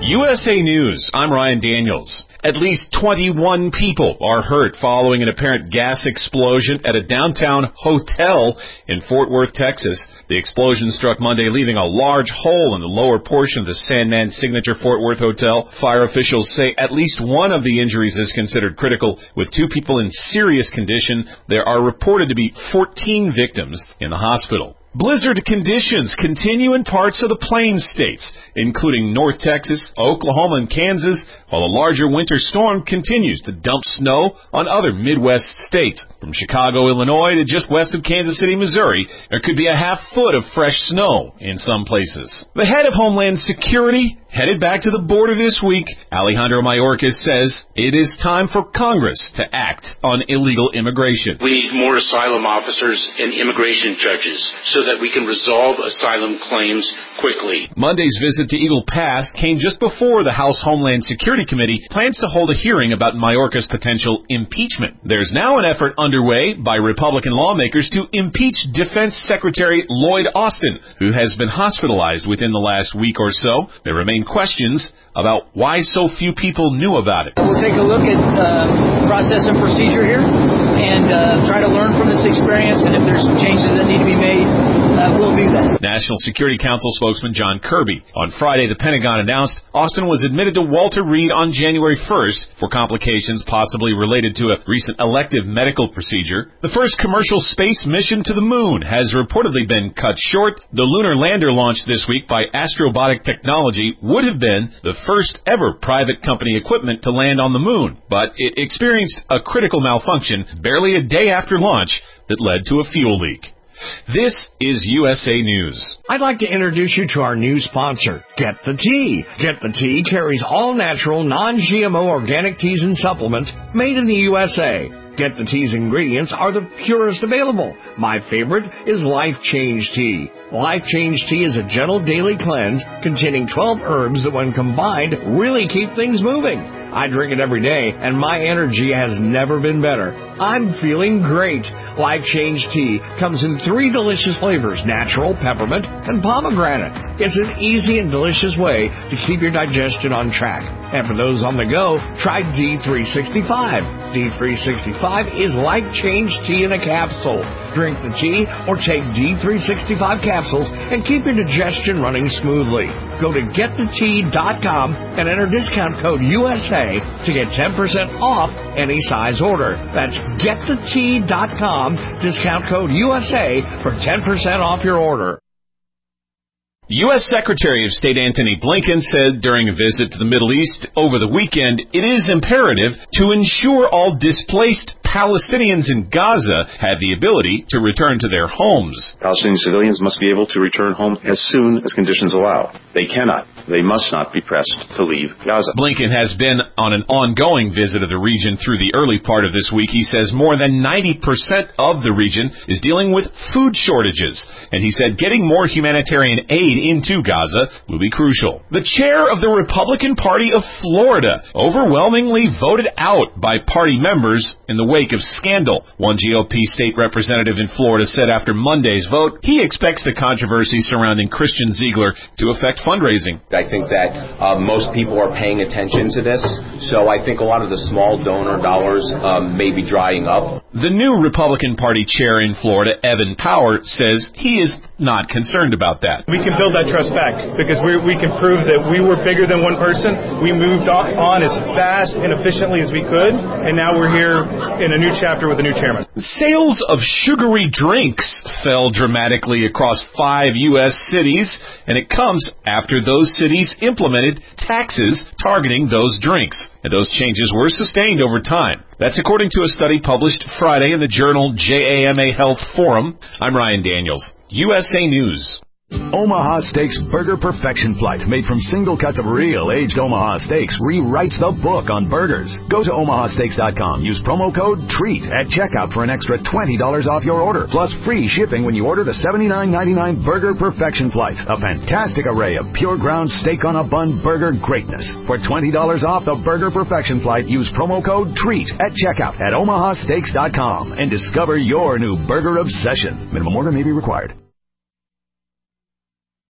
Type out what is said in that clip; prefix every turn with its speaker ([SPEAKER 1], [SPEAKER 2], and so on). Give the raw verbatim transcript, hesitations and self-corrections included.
[SPEAKER 1] U S A News, I'm Ryan Daniels. At least twenty-one people are hurt following an apparent gas explosion at a downtown hotel in Fort Worth, Texas. The explosion struck Monday, leaving a large hole in the lower portion of the Sandman Signature Fort Worth Hotel. Fire officials say at least one of the injuries is considered critical, with two people in serious condition. There are reported to be fourteen victims in the hospital. Blizzard conditions continue in parts of the Plains states, including North Texas, Oklahoma, and Kansas, while a larger winter storm continues to dump snow on other Midwest states. From Chicago, Illinois, to just west of Kansas City, Missouri, there could be a half foot of fresh snow in some places. The head of Homeland Security headed back to the border this week. Alejandro Mayorkas says it is time for Congress to act on illegal immigration.
[SPEAKER 2] We need more asylum officers and immigration judges so that we can resolve asylum claims quickly.
[SPEAKER 1] Monday's visit to Eagle Pass came just before the House Homeland Security Committee plans to hold a hearing about Mayorkas' potential impeachment. There's now an effort underway by Republican lawmakers to impeach Defense Secretary Lloyd Austin, who has been hospitalized within the last week or so. There remain questions about why so few people knew about it.
[SPEAKER 3] We'll take a look at uh, process and procedure here and uh, try to learn from this experience, and if there's some changes that need to be made, uh, we'll do that.
[SPEAKER 1] National Security Council spokesman John Kirby. On Friday, the Pentagon announced Austin was admitted to Walter Reed on January first for complications possibly related to a recent elective medical procedure. The first commercial space mission to the moon has reportedly been cut short. The lunar lander launched this week by Astrobotic Technology would have been the first ever private company equipment to land on the moon, but it experienced a critical malfunction barely a day after launch that led to a fuel leak. This is U S A News.
[SPEAKER 4] I'd like to introduce you to our new sponsor, Get the Tea. Get the Tea carries all natural, non-G M O organic teas and supplements made in the U S A. Get the Tea's ingredients are the purest available. My favorite is Life Change Tea. Life Change Tea is a gentle daily cleanse containing twelve herbs that, when combined, really keep things moving. I drink it every day, and my energy has never been better. I'm feeling great. Life Change Tea comes in three delicious flavors, natural, peppermint, and pomegranate. It's an easy and delicious way to keep your digestion on track. And for those on the go, try D three sixty-five. D three sixty-five is Life Change Tea in a capsule. Drink the tea or take D three sixty-five capsules and keep your digestion running smoothly. Go to get the tea dot com and enter discount code U S A to get ten percent off any size order. That's get the tea dot com, discount code U S A for ten percent off your order.
[SPEAKER 1] U S Secretary of State Antony Blinken said during a visit to the Middle East over the weekend, it is imperative to ensure all displaced Palestinians in Gaza have the ability to return to their homes.
[SPEAKER 5] Palestinian civilians must be able to return home as soon as conditions allow. They cannot, they must not be pressed to leave Gaza.
[SPEAKER 1] Blinken has been on an ongoing visit of the region through the early part of this week. He says more than ninety percent of the region is dealing with food shortages, and he said getting more humanitarian aid into Gaza will be crucial. The chair of the Republican Party of Florida overwhelmingly voted out by party members in the wake of scandal. One G O P state representative in Florida said after Monday's vote he expects the controversy surrounding Christian Ziegler to affect fundraising.
[SPEAKER 6] I think that uh, most people are paying attention to this, so I think a lot of the small donor dollars um, may be drying up.
[SPEAKER 1] The new Republican Party chair in Florida, Evan Power, says he is not concerned about that.
[SPEAKER 7] We can build that trust back because we we can prove that we were bigger than one person. We moved on as fast and efficiently as we could, and now we're here in a new chapter with a new chairman.
[SPEAKER 1] Sales of sugary drinks fell dramatically across five U S cities, and it comes after those cities implemented taxes targeting those drinks. And those changes were sustained over time. That's according to a study published Friday in the journal J A M A Health Forum. I'm Ryan Daniels, U S A News.
[SPEAKER 8] Omaha Steaks Burger Perfection Flight, made from single cuts of real aged Omaha steaks, rewrites the book on burgers. Go to omaha steaks dot com. Use promo code TREAT at checkout for an extra twenty dollars off your order, plus free shipping when you order the seventy-nine ninety-nine Burger Perfection Flight, a fantastic array of pure ground steak on a bun burger greatness. For twenty dollars off the Burger Perfection Flight, use promo code TREAT at checkout at omaha steaks dot com and discover your new burger obsession. Minimum order may be required.